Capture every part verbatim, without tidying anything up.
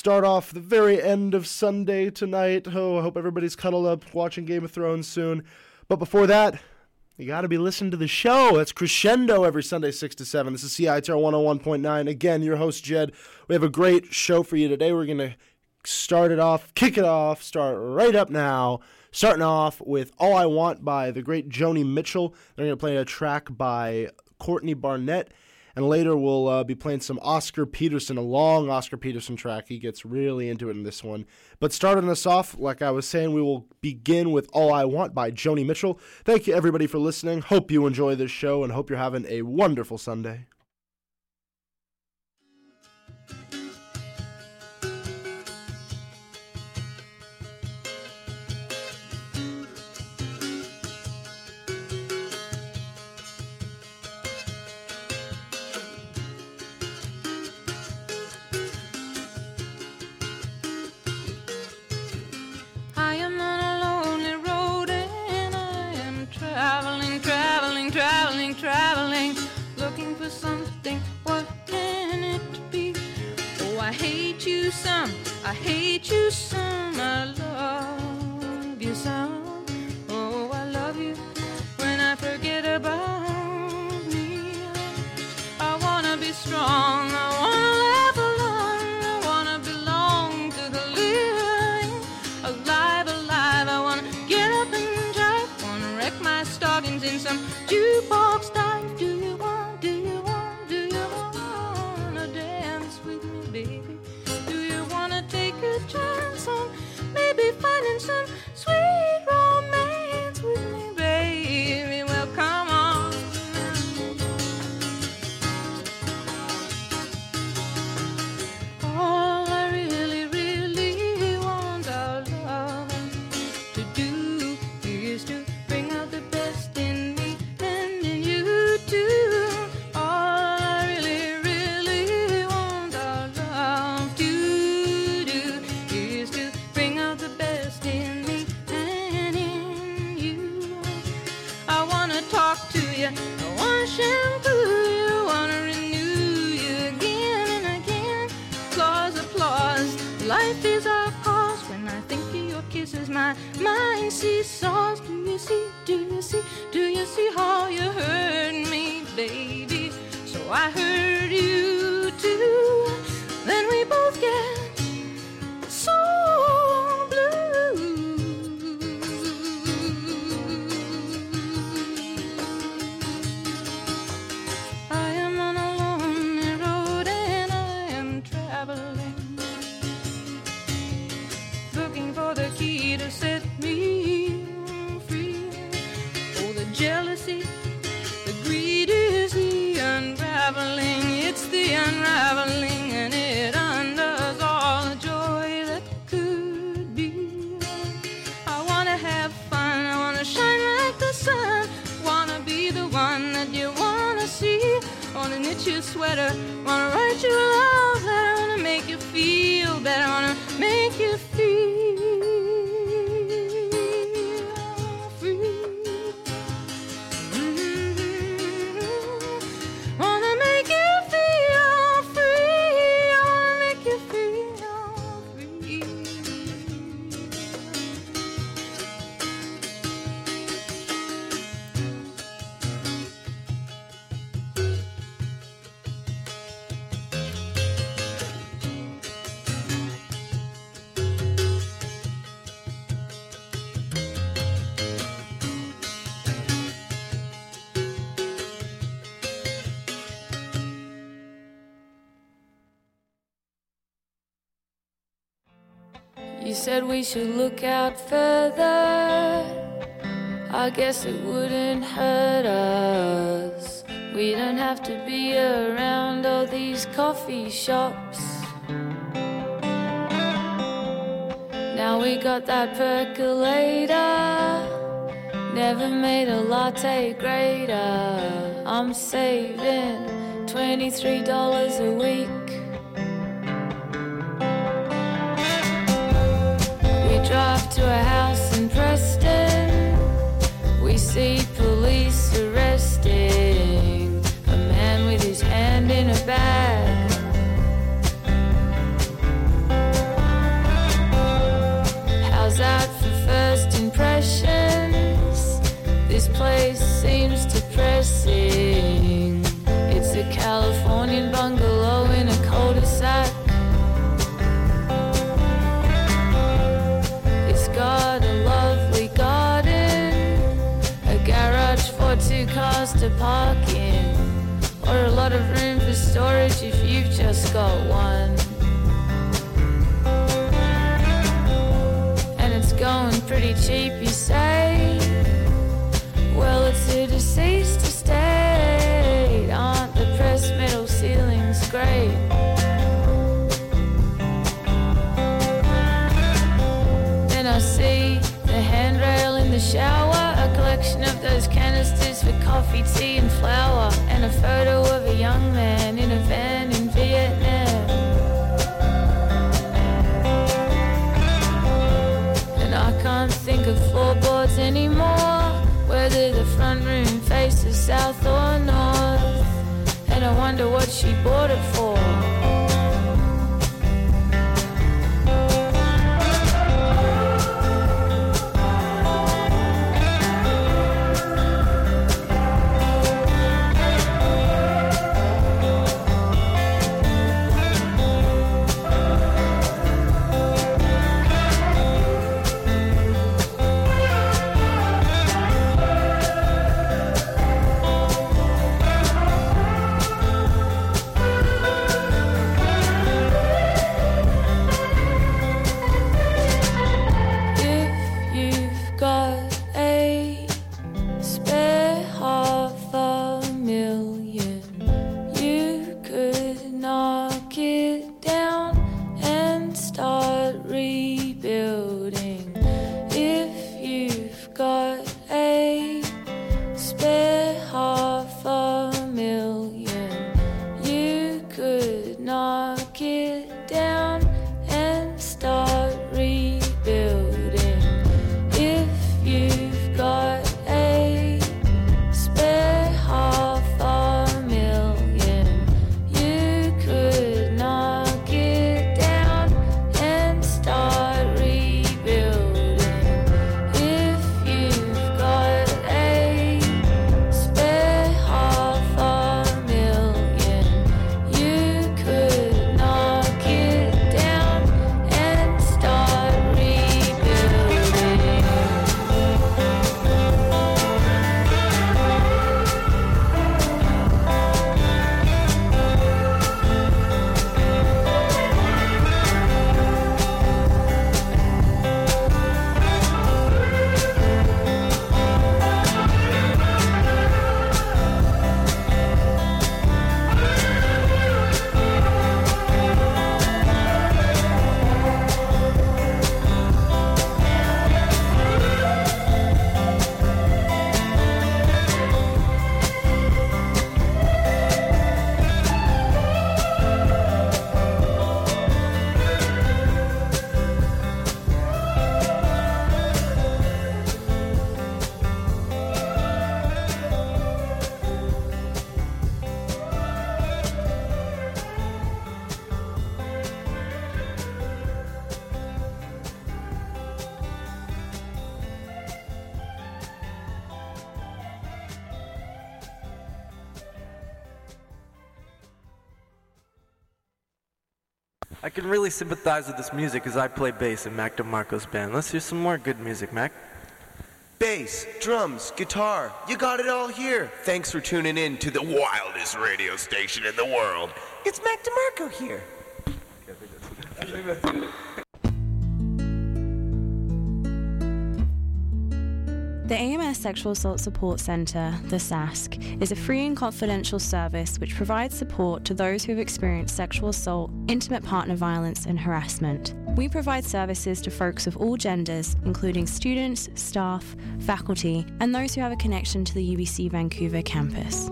start off the very end of Sunday tonight. Oh, I hope everybody's cuddled up watching Game of Thrones soon. But before that, you got to be listening to the show. It's Crescendo every Sunday, six to seven. This is C I T R one oh one point nine. Again, your host, Jed. We have a great show for you today. We're going to start it off, kick it off, start right up now. Starting off with All I Want by the great Joni Mitchell. They're going to play a track by Courtney Barnett. And later we'll uh, be playing some Oscar Peterson, a long Oscar Peterson track. He gets really into it in this one. But starting us off, like I was saying, we will begin with All I Want by Joni Mitchell. Thank you, everybody, for listening. Hope you enjoy this show and hope you're having a wonderful Sunday. Traveling, looking for something, what can it be? Oh, I hate you some, I hate you some, I love you some. Oh, I love you when I forget about me. I wanna be strong, I wanna laugh alone, I wanna belong to the living, alive, alive. I wanna get up and drive, wanna wreck my stockings in some jukebox dive. Do you want, do you want, do you wanna dance with me, baby? Do you wanna take a chance on maybe finding some sweet romance with me, baby? Well, come on. All I really, really want our love to do is to bring out the best in me and in you too. All I really, really want our love to do is to bring out the best in me and in you. I wanna talk to you, I wanna shampoo you, wanna renew you again and again. Applause, applause, life is our cause. When I think of your kisses, my mind seesaws. Do you see, do you see, do you see how you hurt me, baby? So I hurt you too. Then we both get so blue. I am on a lonely road and I am traveling, looking for the key to set me free. Oh, the jealousy, the greed is the unraveling. It's the unraveling and it undoes all the joy that could be. I wanna have fun, I wanna shine like the sun, wanna be the one that you wanna see. Wanna knit your sweater, wanna write your love letter, wanna make you feel better, wanna make you feel free. Mm-hmm. Wanna make you feel free, wanna make you feel free. You said we should look out further. I guess it wouldn't hurt us. We don't have to be around all these coffee shops. Now we got that percolator, never made a latte greater. I'm saving twenty-three dollars a week. Drive to a house in Preston. We see police arresting a man with his hand in a bag. house to park in, or a lot of room for storage if you've just got one. And it's going pretty cheap, you say? Well, it's a deceased estate. Aren't the pressed metal ceilings great? Then I see the handrail in the shower, a collection of those canisters for coffee, tea and flour, and a photo of a young man in a van in Vietnam. And I can't think of floorboards anymore, whether the front room faces south or north, and I wonder what she bought it for. I can really sympathize with this music as I play bass in Mac DeMarco's band. Let's hear some more good music, Mac. Bass, drums, guitar, you got it all here. Thanks for tuning in to the wildest radio station in the world. It's Mac DeMarco here. The A M S Sexual Assault Support Centre, the S A S C, is a free and confidential service which provides support to those who have experienced sexual assault, intimate partner violence and harassment. We provide services to folks of all genders, including students, staff, faculty, and those who have a connection to the U B C Vancouver campus.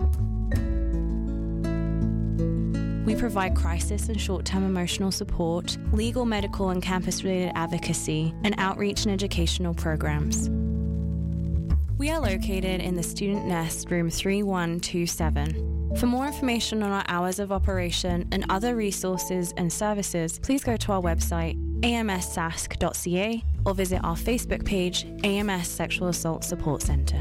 We provide crisis and short-term emotional support, legal, medical and campus-related advocacy, and outreach and educational programs. We are located in the Student Nest, room three one two seven. For more information on our hours of operation and other resources and services, please go to our website a m s sask dot c a or visit our Facebook page, A M S Sexual Assault Support Centre.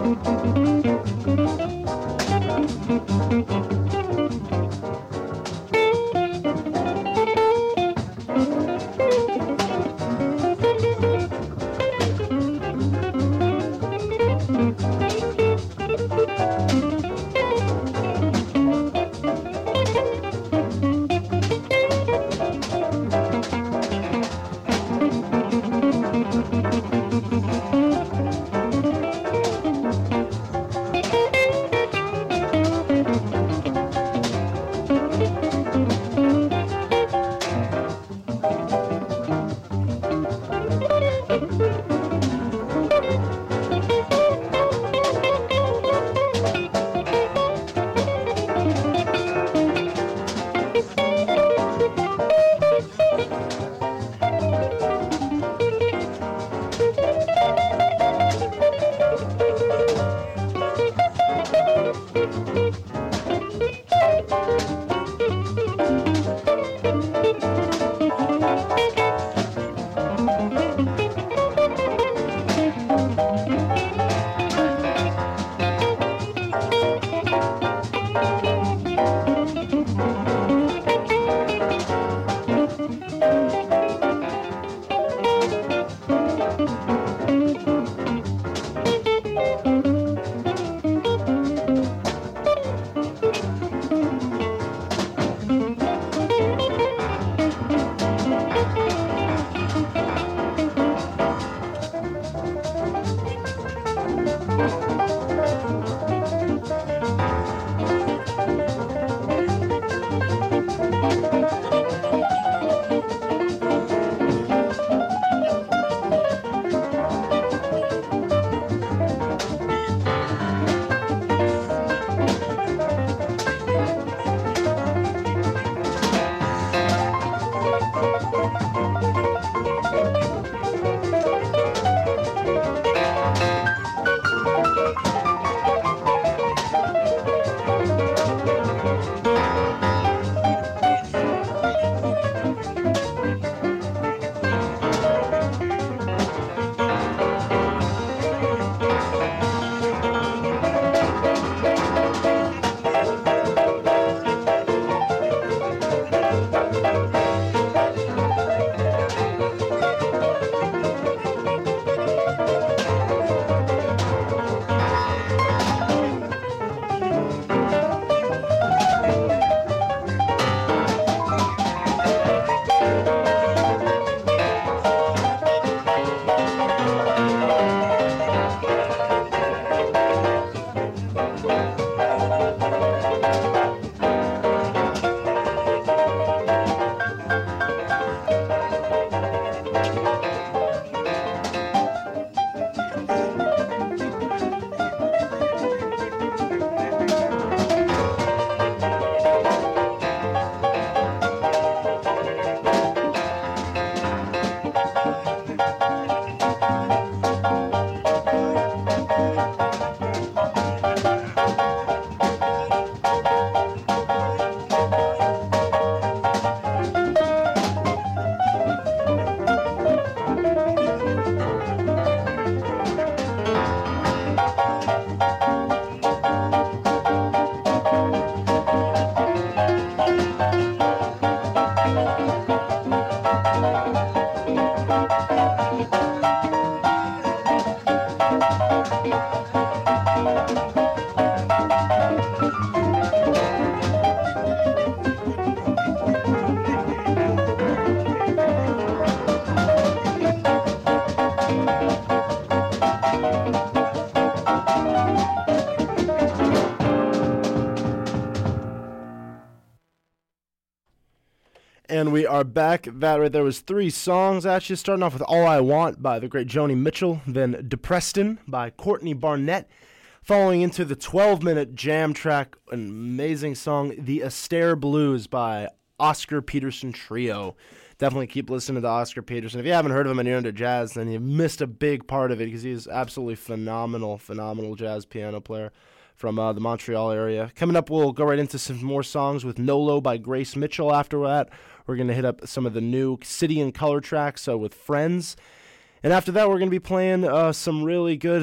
And we are back. That right there was three songs, actually, starting off with All I Want by the great Joni Mitchell, then Depreston by Courtney Barnett, following into the twelve-minute jam track, an amazing song, The Astaire Blues by Oscar Peterson Trio. Definitely keep listening to Oscar Peterson. If you haven't heard of him and you're into jazz, then you missed a big part of it because he's absolutely phenomenal, phenomenal jazz piano player from uh, the Montreal area. Coming up, we'll go right into some more songs with Nolo by Grace Mitchell. After that, we're going to hit up some of the new City and Color tracks uh, with Friends. And after that, we're going to be playing uh, some really good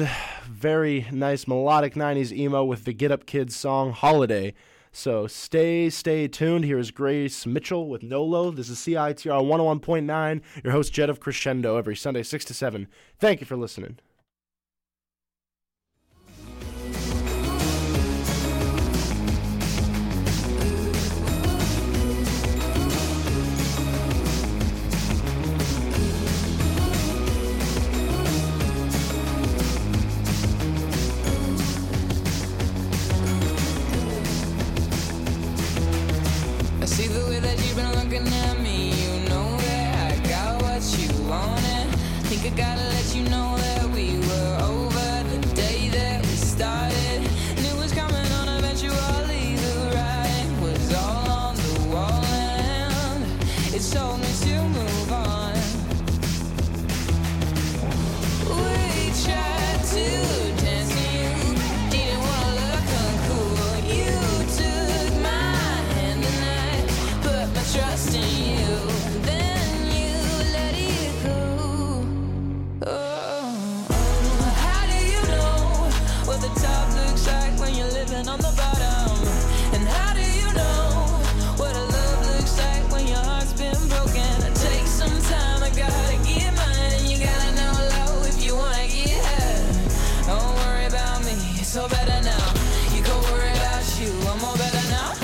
very nice melodic nineties emo with the Get Up Kids song Holiday. So stay, stay tuned. Here is Grace Mitchell with Nolo. This is C I T R one oh one point nine, your host Jed of Crescendo, every Sunday six to seven. Thank you for listening. I see the way that you've been looking at me. You know that I got what you wanted. Think I gotta let you know that we were over the day that we started. And it was coming on eventually. The writing was all on the wall, and it told me to move on. We tried to dance and you didn't wanna look uncool. You took my hand and I put my trust in you. Then you let it go. Oh, oh. How do you know what the top looks like when you're living on the bottom? And how do you know what a love looks like when your heart's been broken? It takes some time, I gotta get mine, and you gotta know low if you wanna get high. Don't worry about me, it's all better now. You can worry about you, I'm all better now.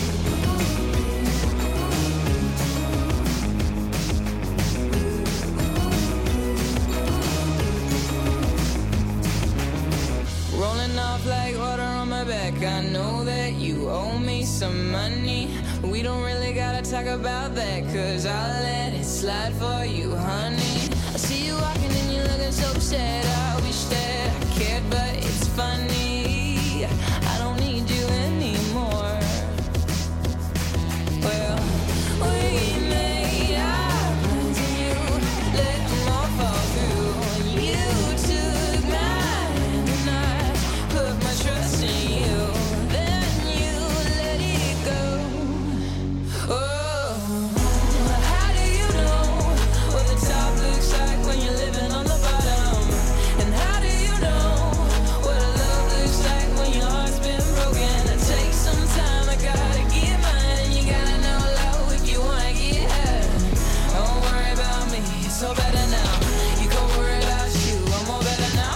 Rolling off like water on my back. I know that you owe me some money. We don't really gotta talk about that, cause I'll let it slide for you, honey. I see you walking and you're looking so sad. I wish that I cared, but it's funny, I don't need you anymore. Well, we made our plans and you let them all fall through. You took my hand and I put my trust in you. Then you let it go. Oh, how do you know what the top looks like when you're living on the bottom? And how do you know what a love looks like when your heart's been broken? It takes some time, I gotta get mine, and you gotta know low if you wanna get high. Don't worry about me, it's all better now. You can worry about you, I'm all better now.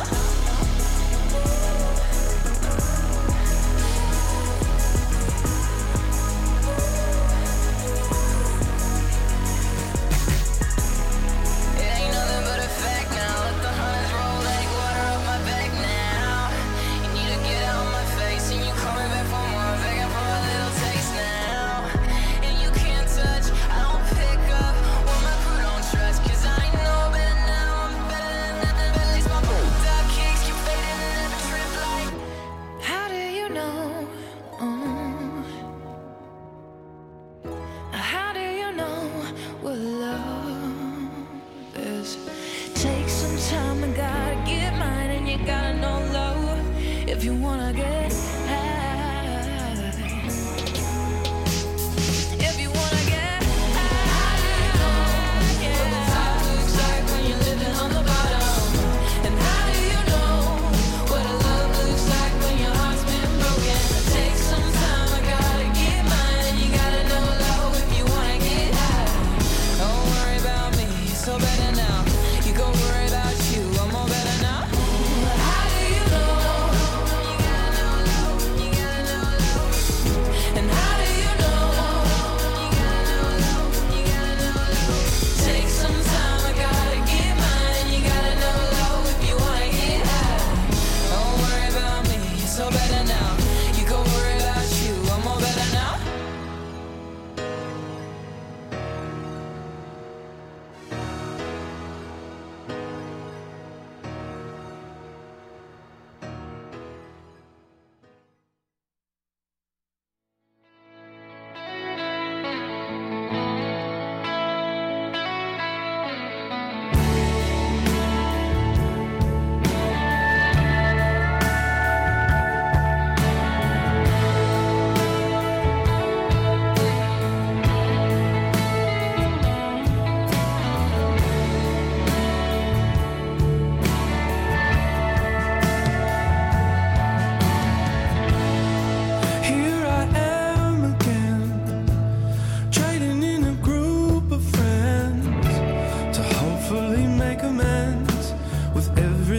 It ain't nothing but a fact now. Let the hunters roll like water up my back now. You need to get out of my face, and you coming back for more, begging for a little taste now. And you can't touch, I don't pick up what my crew don't trust, cause I know better now, I'm better than that. At least my bulldog kicks keep fading and never trip like. How do you know? Mm. How do you know what love is? Take some time, I gotta get mine, and you gotta know low if you wanna get high. If you wanna get high, yeah. What the top looks like when you're living on the bottom. And how do you know what a love looks like when your heart's been broken? It takes some time, I gotta get mine, and you gotta know low if you wanna get high. Don't worry about me, it's all better now. You go worry about you, I'm all better now. How do you know? You gotta know low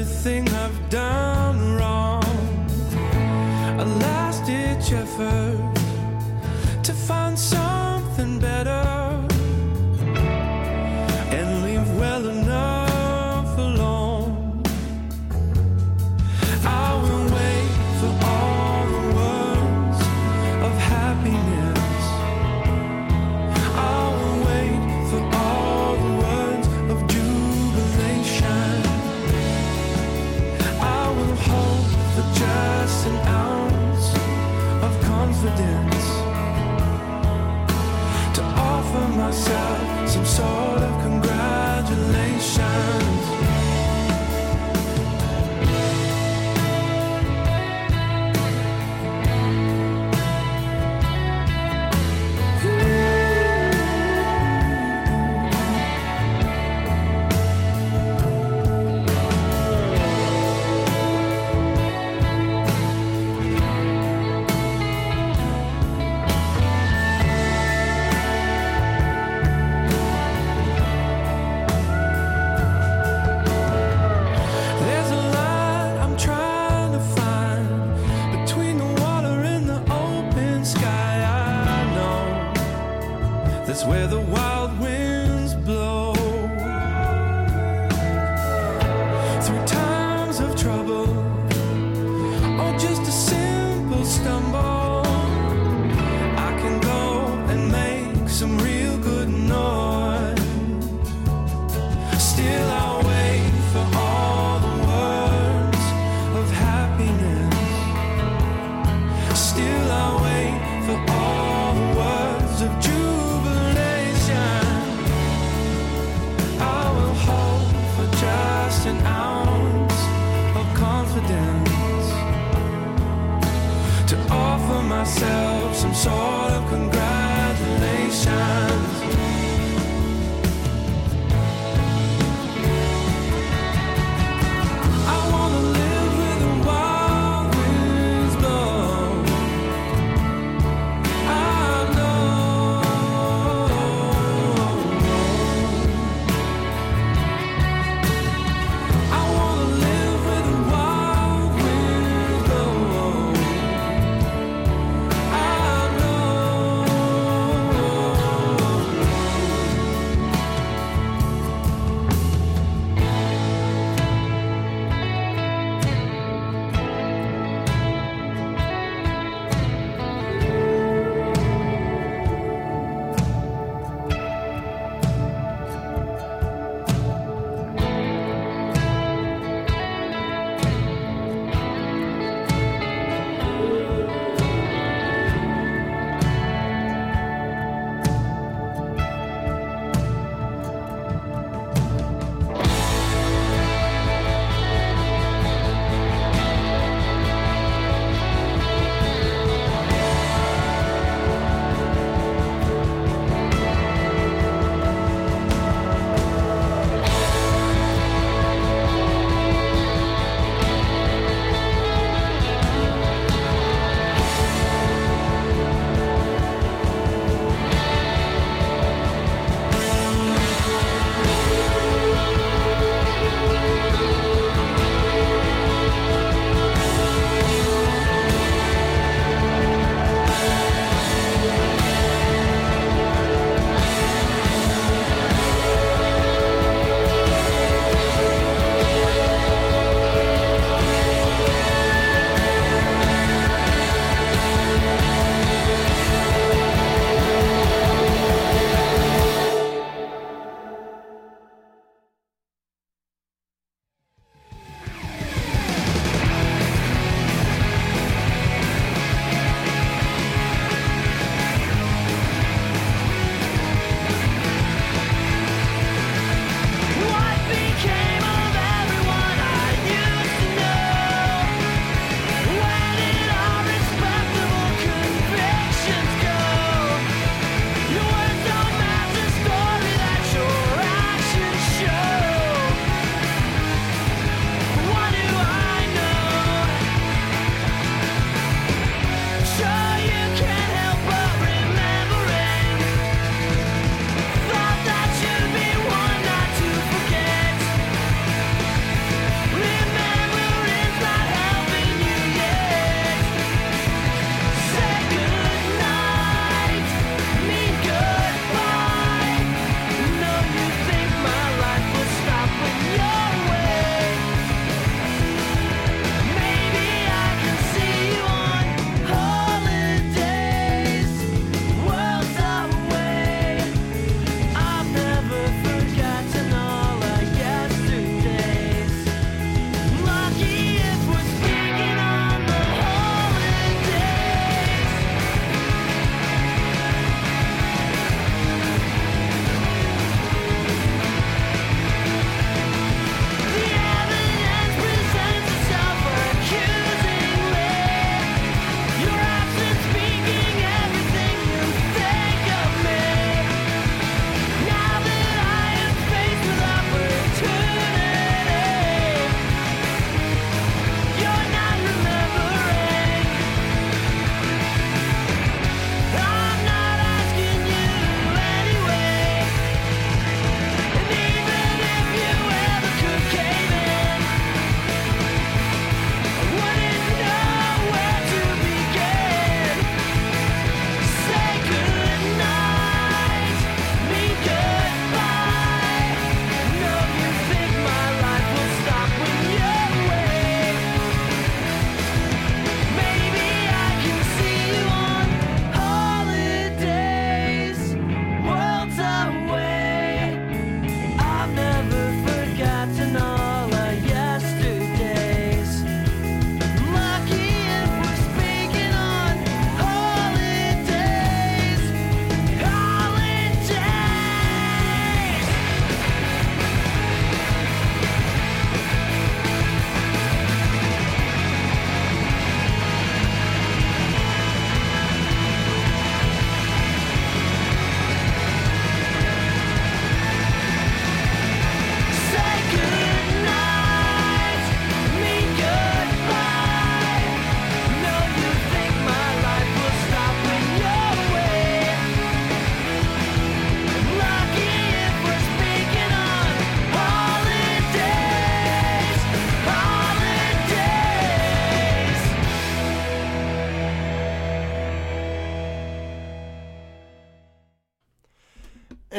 everything I've done wrong. A last-ditch effort to find something better and leave well enough alone. I will wait for all the words of happiness. I will wait for all the words of jubilation. I will hope for just an ounce of confidence.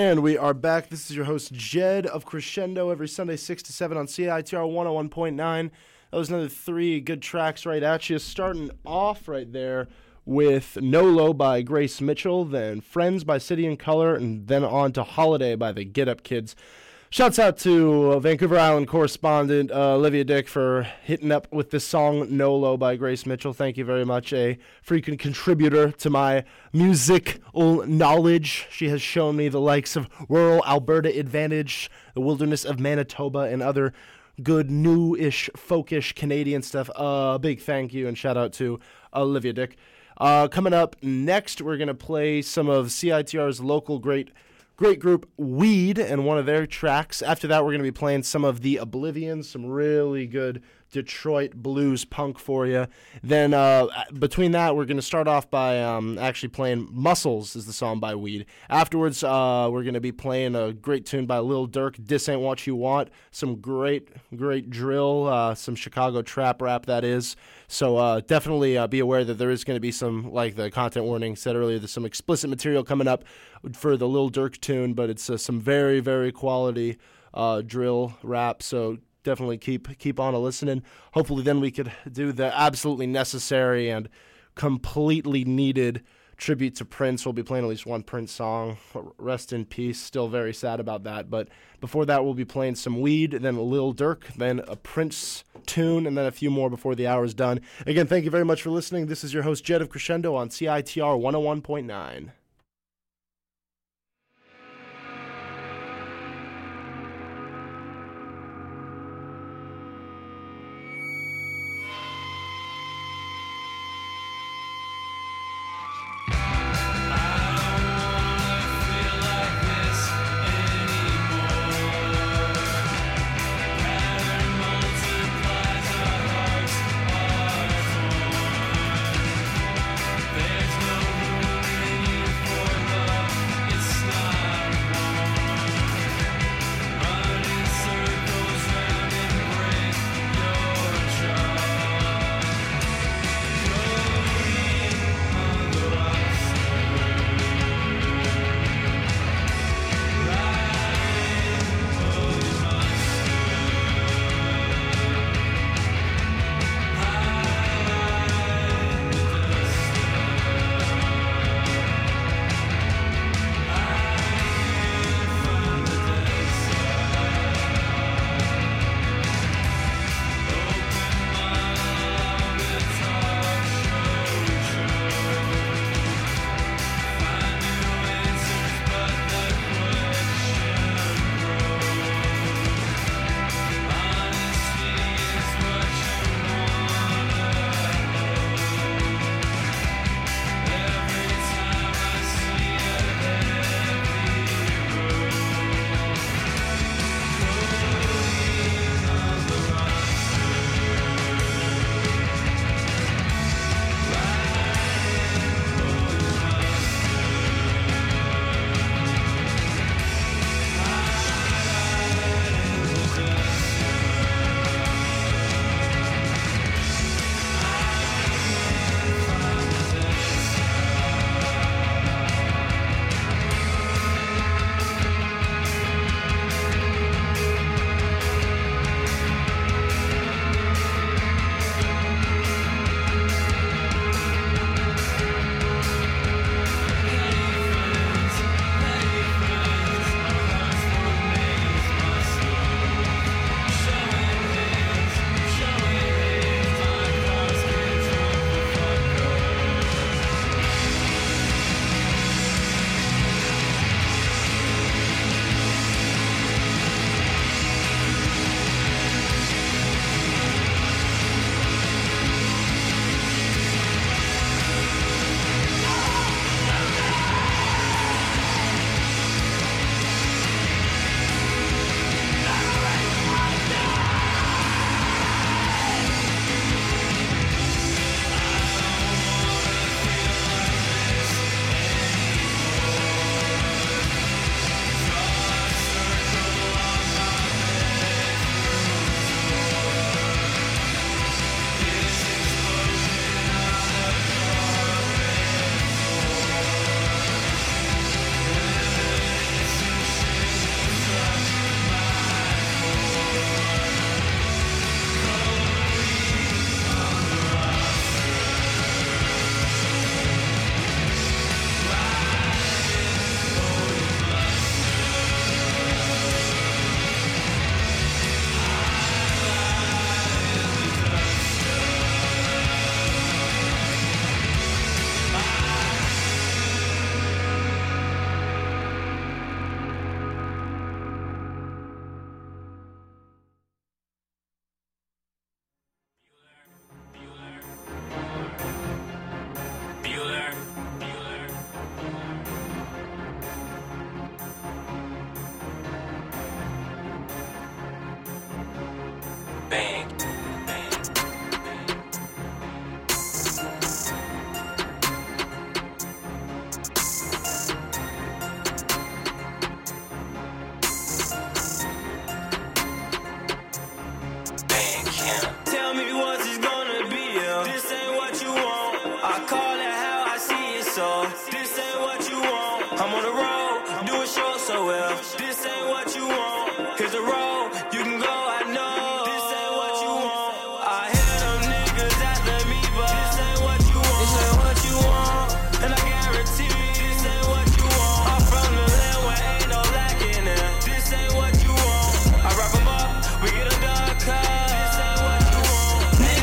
And we are back. This is your host, Jed of Crescendo, every Sunday, six to seven on C I T R one oh one point nine. That was another three good tracks right at you. Starting off right there with Nolo by Grace Mitchell, then Friends by City and Color, and then on to Holiday by the Get Up Kids. Shouts out to Vancouver Island correspondent uh, Olivia Dick for hitting up with this song Nolo by Grace Mitchell. Thank you very much. A frequent contributor to my musical knowledge. She has shown me the likes of rural Alberta Advantage, the wilderness of Manitoba, and other good new-ish, folkish Canadian stuff. A uh, big thank you and shout out to Olivia Dick. Uh, coming up next, we're going to play some of C I T R's local great Great group Weed and one of their tracks. After that, we're going to be playing some of the Oblivion, some really good Detroit blues punk for you. Then uh, between that, we're going to start off by um, actually playing Muscles is the song by Weed. Afterwards, uh, we're going to be playing a great tune by Lil Durk, Dis Ain't What You Want. Some great, great drill, uh, some Chicago trap rap that is. So uh, definitely uh, be aware that there is going to be some, like the content warning said earlier, there's some explicit material coming up for the Lil Durk tune, but it's uh, some very, very quality uh, drill rap. So definitely keep keep on a listening. Hopefully then we could do the absolutely necessary and completely needed tribute to Prince. We'll be playing at least one Prince song. Rest in peace. Still very sad about that. But before that, we'll be playing some Weed, then Lil Durk, then a Prince tune, and then a few more before the hour is done. Again, thank you very much for listening. This is your host, Jed of Crescendo on C I T R one oh one point nine. There's no room in your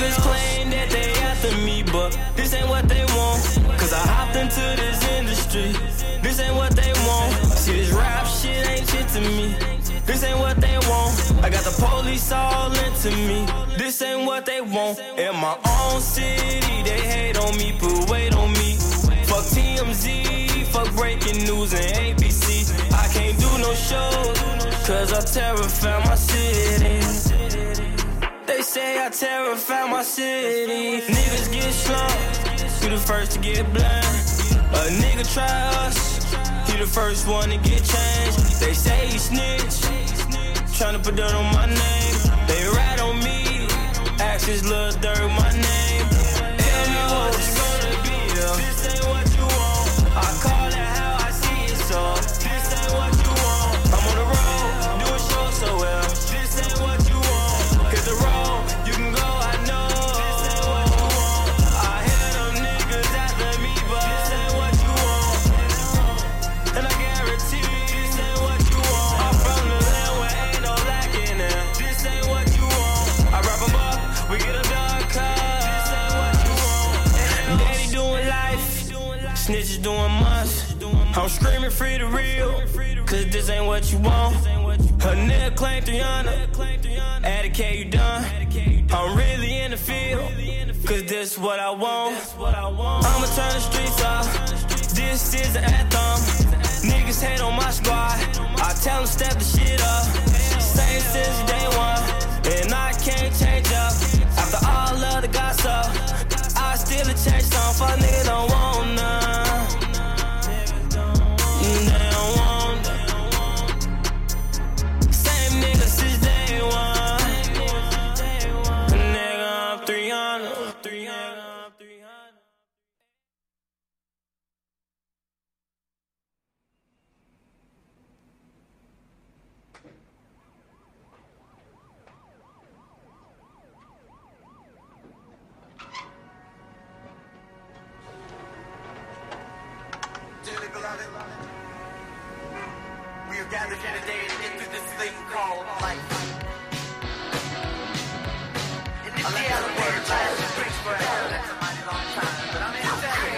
Niggas claim that they after me, but this ain't what they want. Cause I hopped into this industry. This ain't what they want. See, this rap shit ain't shit to me. This ain't what they want. I got the police all into me. This ain't what they want. In my own city, they hate on me, put weight on me. Fuck T M Z, fuck breaking news and A B C. I can't do no shows, cause I terrify my city. They say I terrify my city. Niggas get slumped, you the first to get blind. A nigga try us, he the first one to get changed. They say he snitch, tryna put dirt on my name. They rat on me, ask his little dirt my name. Tell me what it's gonna be, yeah. This ain't what you want. I call it how I see it, so this ain't what you want. I'm on the road, doing shows so well. This ain't what you want. Cause the road, you can go, I know. This ain't what you want. I hear them niggas after me, but this ain't what you want. And I guarantee this ain't what you want. I'm from the land where ain't no lacking there. This ain't what you want. I wrap 'em up, we get a dark car. This ain't what you want. Daddy doing life, snitches doing months. I'm screaming free the real, cause this ain't what you want. Her nigga claim three hundred, at a K you done. I'm really in the field, cause this what I want. I'ma turn the streets off, this is an anthem. Niggas hate on my squad, I tell them step the shit up. Same since day one, and I can't change up. After all of the gossip, I still a change some. Fuck niggas don't want none. They don't want none. Same niggas since day one. Nigga, I'm three hundred. three hundred. three hundred. Dearly beloved, we are gathered here today to get through this thing called life. In this other words, life is great forever. That's a mighty long time, but I'm here to say,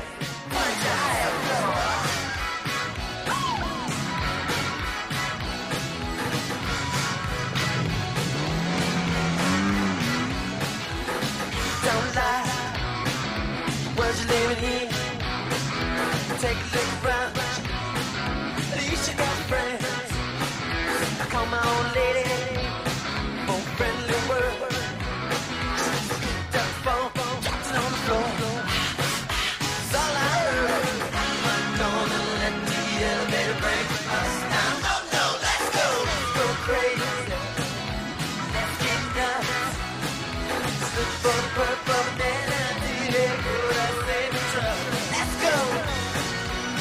don't lie, words you're living here. Take a look around, at least you got friends. I call my old lady, for friendly word. Picked up the phone, dropped it on the floor. That's all I heard. I'm gonna let the elevator break us down. No, no, let's go, go crazy. Let's get nuts. Look for the purple banana, do they go? I save the trouble. Let's go.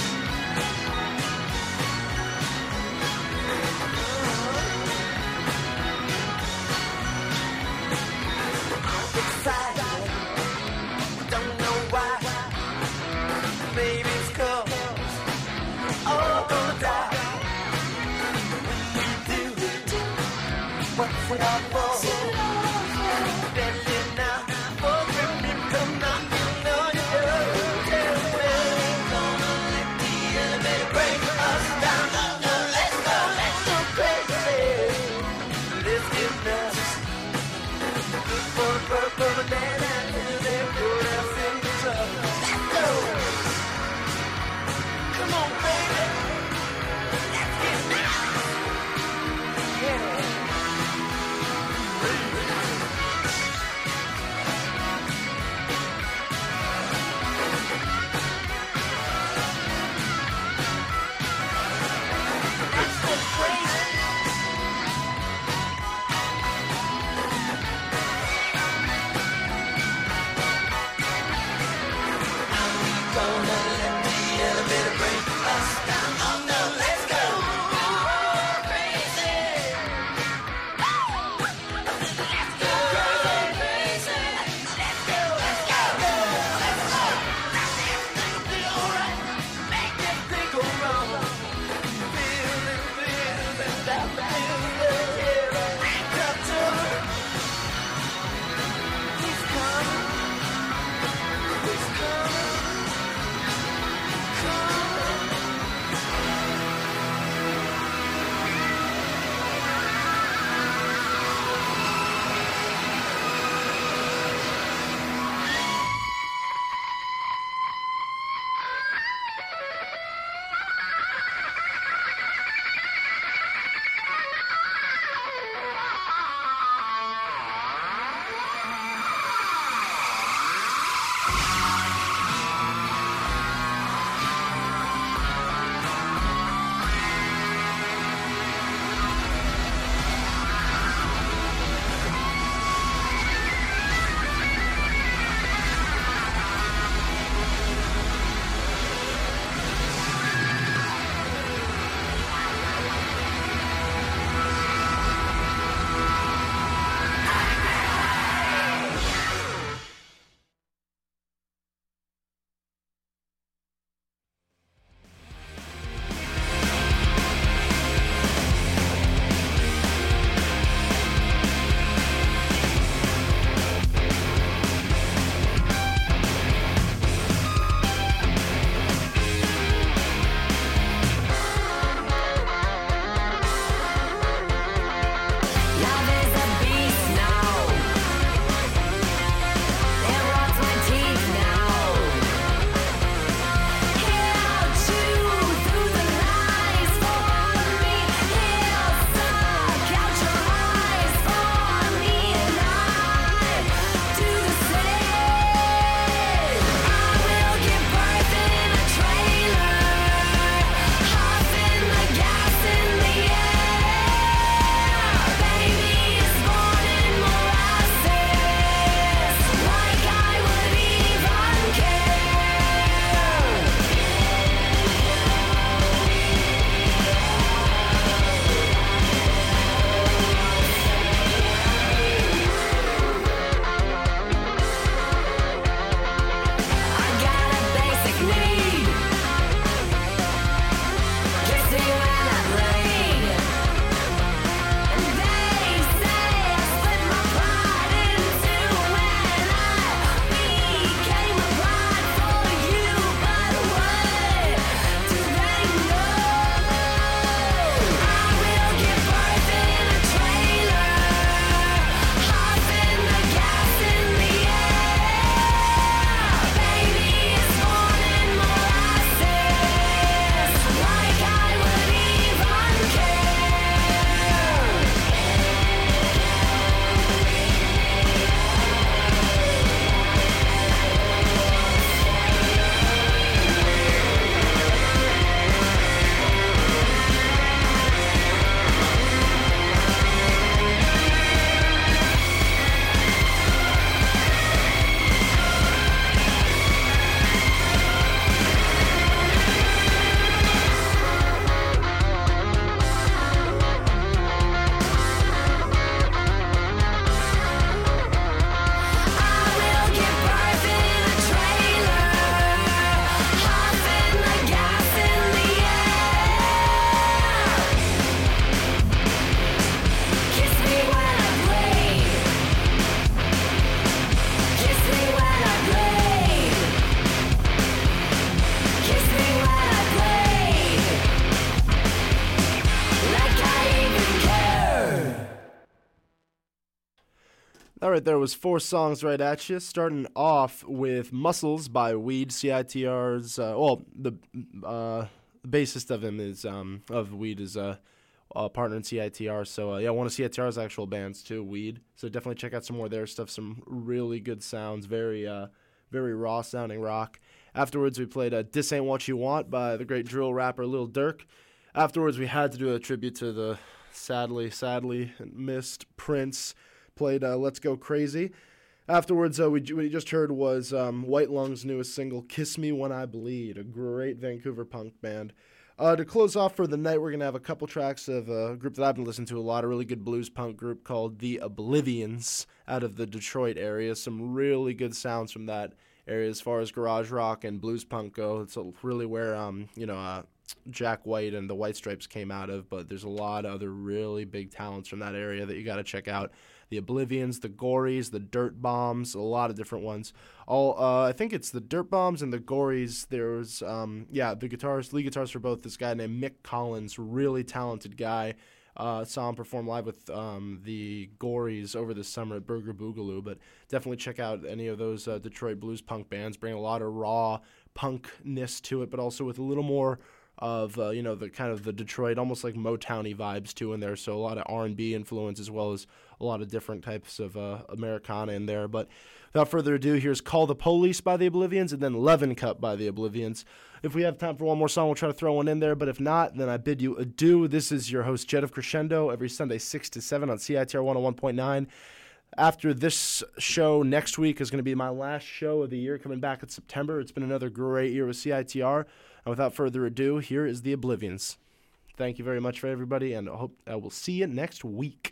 All right, there was four songs right at you. Starting off with Muscles by Weed, C I T R's, uh, well, the uh, bassist of him is, um, of Weed is a uh, uh, partner in C I T R. So, uh, yeah, one of C I T R's actual bands, too, Weed. So definitely check out some more of their stuff, some really good sounds, very, uh, very raw-sounding rock. Afterwards, we played uh, Dis Ain't What You Want by the great drill rapper Lil Durk. Afterwards, we had to do a tribute to the sadly, sadly missed Prince. Played uh, Let's Go Crazy. Afterwards, uh, we, what you just heard was um, White Lung's newest single, Kiss Me When I Bleed, a great Vancouver punk band. Uh, to close off for the night, we're going to have a couple tracks of a group that I've been listening to a lot, a really good blues punk group called The Oblivions out of the Detroit area. Some really good sounds from that area as far as garage rock and blues punk go. It's really where, um, you know, uh, Jack White and the White Stripes came out of, but there's a lot of other really big talents from that area that you got to check out. The Oblivions, the Gories, the Dirt Bombs, a lot of different ones. All uh, I think it's the Dirt Bombs and the Gories. There's, um, yeah, the guitars, lead guitars for both. This guy named Mick Collins, really talented guy. Uh, saw him perform live with um, the Gories over the summer at Burger Boogaloo, but definitely check out any of those uh, Detroit blues punk bands. Bring a lot of raw punkness to it, but also with a little more of, uh, you know, the kind of the Detroit, almost like Motown-y vibes too in there, so a lot of R and B influence as well as a lot of different types of uh, Americana in there. But without further ado, here's Call the Police by the Oblivions and then Levin Cup by the Oblivions. If we have time for one more song, we'll try to throw one in there, but if not, then I bid you adieu. This is your host, Jed of Crescendo, every Sunday six to seven on C I T R one oh one point nine. After this show next week is going to be my last show of the year, coming back in September. It's been another great year with C I T R. And without further ado, here is the Oblivions. Thank you very much for everybody, and I hope I will see you next week.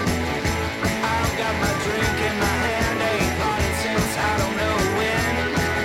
I've got my drink in my hand, ain't parted since I don't know when.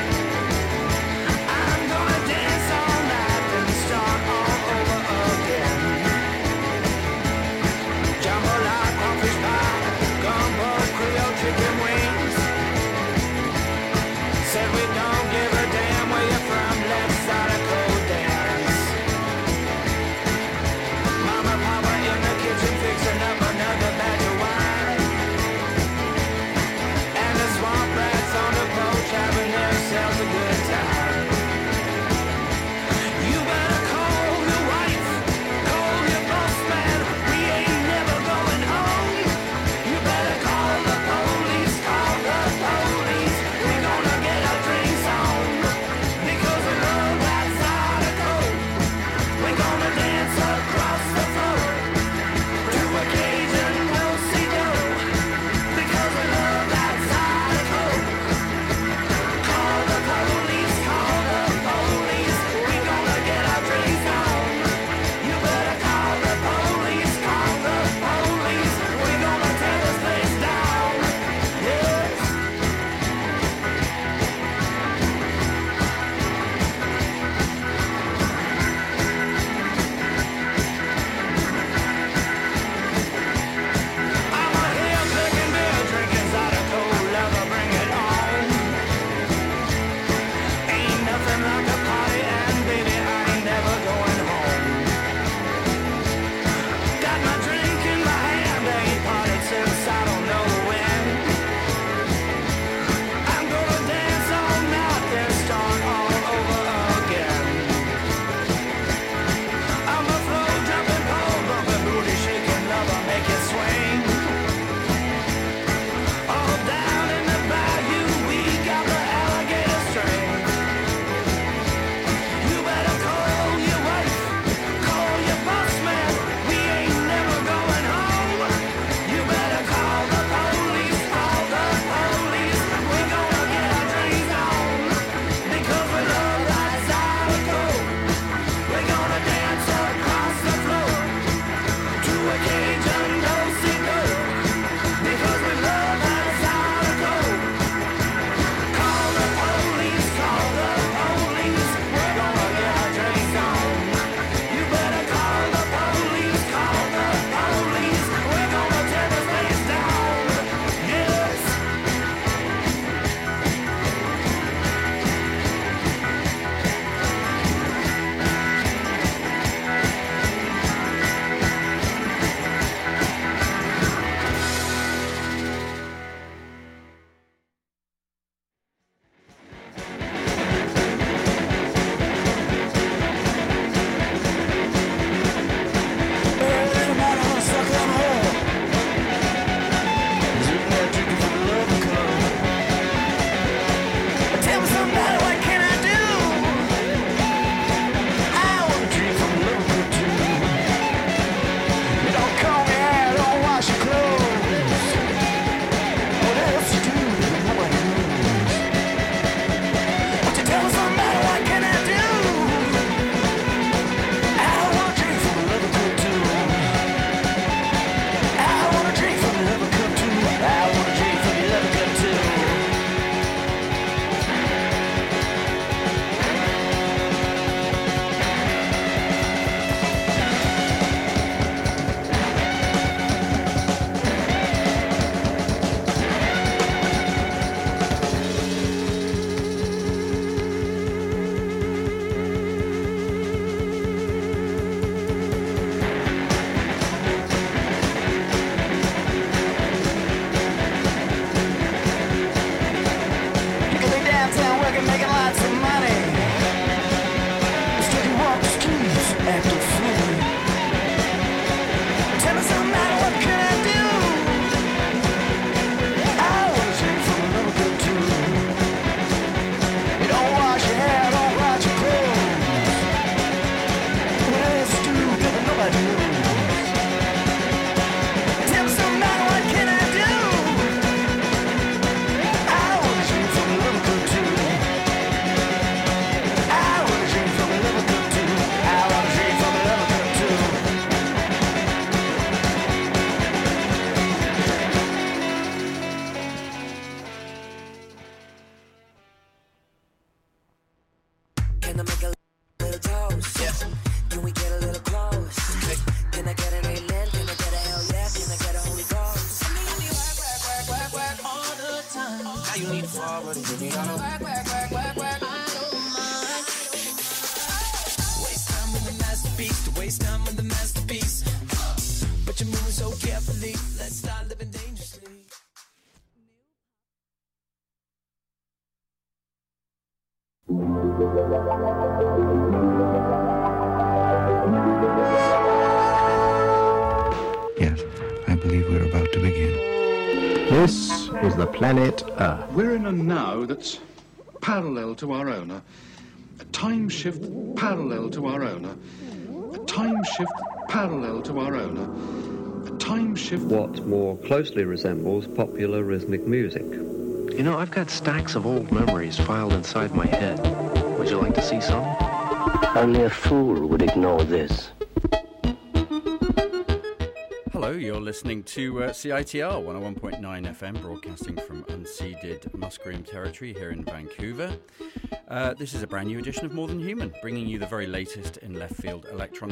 act a fool. Tell me something, man, what can I do? I wanna sing from a little bit too. You don't wash your hair, don't wash your clothes. What else do you do that nobody knows? Tell me something, man, what can I do? I wanna sing from a little bit too. I wanna sing from a little bit too. I wanna sing from a little bit too. Can I make a little toast? Yeah. Can we get a little close? Can I get an amen? Can I get a hell yeah? Can I get a Holy Ghost? Work, work, work, work, work all the time. Now you need to forward and give me all the work, work, work, work, work. I don't mind. Waste time with the masterpiece. To waste time with the masterpiece. But you're moving so carefully. Let's start living dangerously. Yes, I believe we're about to begin. This is the planet Earth. We're in a now that's parallel to our own, a, a time shift parallel to our own, a, a time shift parallel to our own, a, a time shift... What more closely resembles popular rhythmic music. You know, I've got stacks of old memories filed inside my head. Would you like to see some? Only a fool would ignore this. Hello, you're listening to uh, C I T R one oh one point nine F M, broadcasting from unceded Musqueam territory here in Vancouver. Uh, this is a brand new edition of More Than Human, bringing you the very latest in left field electronic